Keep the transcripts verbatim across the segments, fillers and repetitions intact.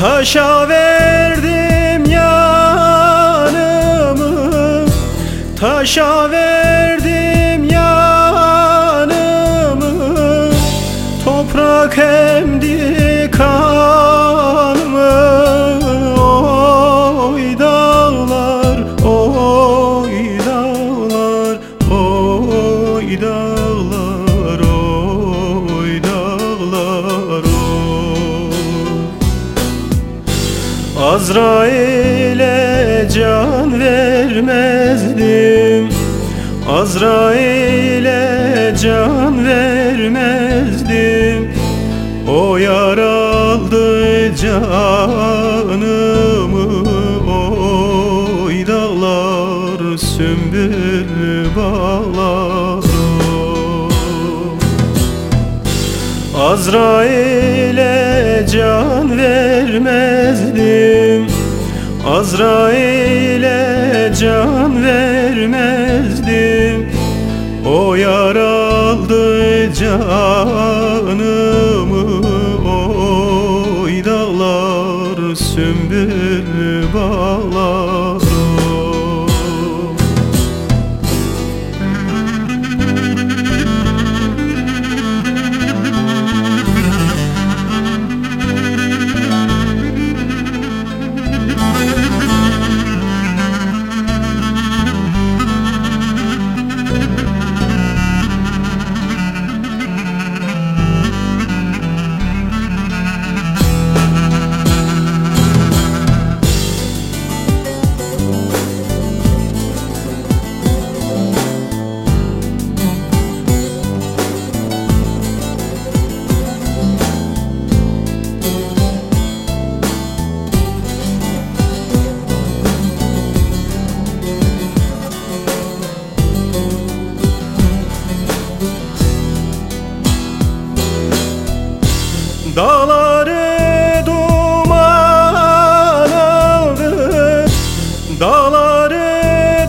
Taşa verdim yanımı, taşa verdim yanımı, toprak emdi kanımı. Oy dağlar, oy dağlar, oy dağlar, oy dağlar, oy. Azrail'e can vermezdim, Azrail'e can vermezdim. O yar aldı canımı, oy dağlar, sümbül bağlar. Azrail'e can vermezdim, Azrail'e can vermezdim. O yar aldı canımı, oy dağlar, sümbül bağlar. Dağları duman aldı, dağları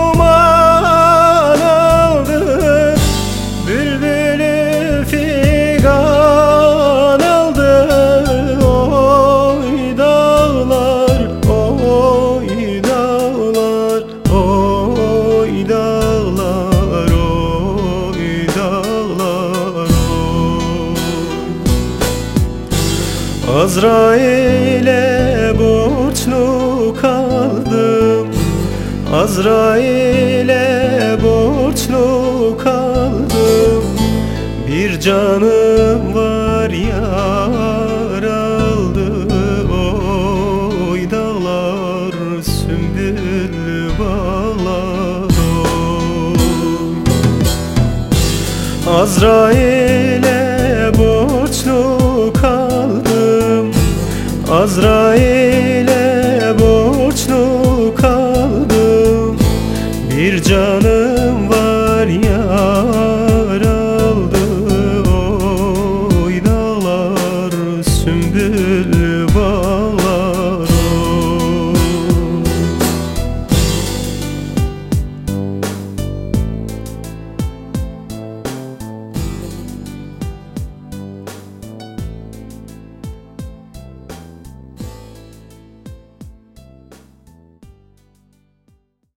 duman aldı, bülbülü figan aldı. Oy dağlar, oy dağlar, oy dağlar, oy dağlar, oy. Azrail'e borçlu kaldım, Azrail'e borçlu kaldım. Bir canım var yar aldı, oy dağlar, sümbül bağlar, oy. Azrail'e borçlu kaldım, Azrail